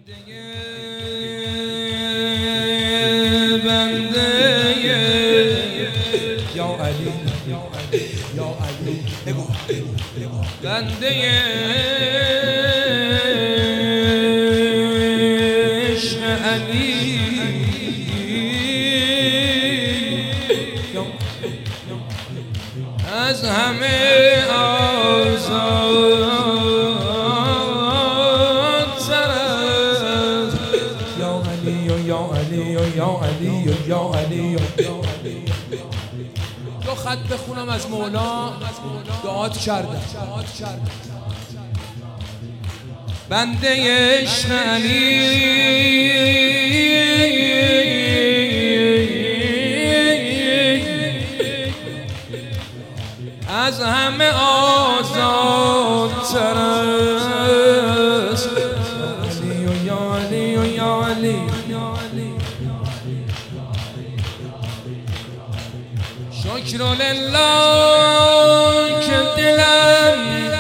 یا علی یا علی بگو بنده عشق علی از همه آزاد تر است. یا علی یا علی یا علی یا علی دو خط بخونم از مولا دعات کردم. بنده عشق علی از همه آزادتر است. یا علی یا علی شکر لله که دلم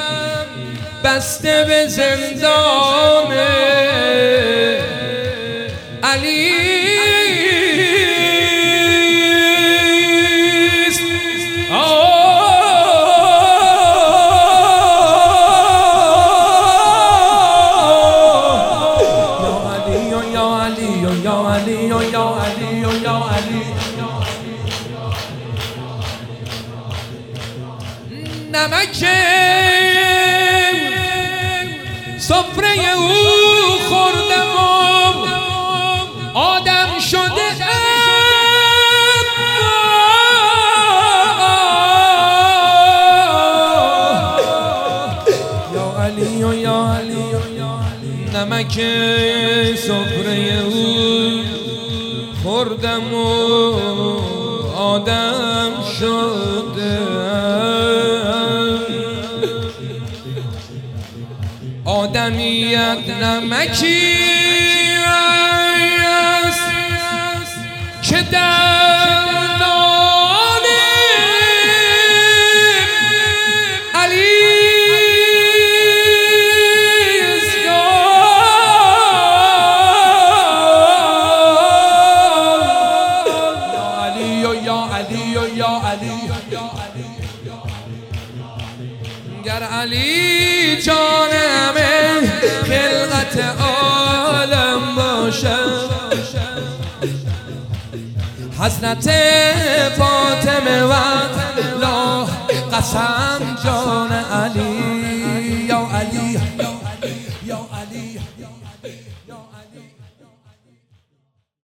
بسته به زندان علی نمک سفره او خوردم و آدم شده یا علی یا علی نمک سفره او خوردم و آدم شده آدمیت نمکی است که در نان علی است. یا علی یا علی گر علی جان همه خلقت عالم باشد حضرت فاطمه و لا قسم جان علی یا علی یا علی یا علی